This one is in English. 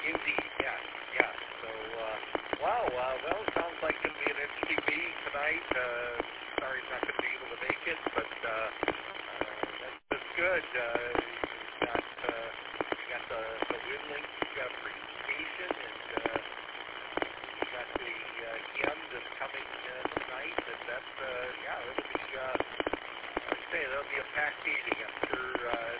Indeed, yeah, yeah. So, wow, well, sounds like it'll be an interesting meeting tonight. Sorry he's not going to be able to make it, but that's good. You got the WinLink presentation, and you got the HIM that's coming tonight, and that's, yeah, it'll be, I'd say that'll be a packed meeting. I'm sure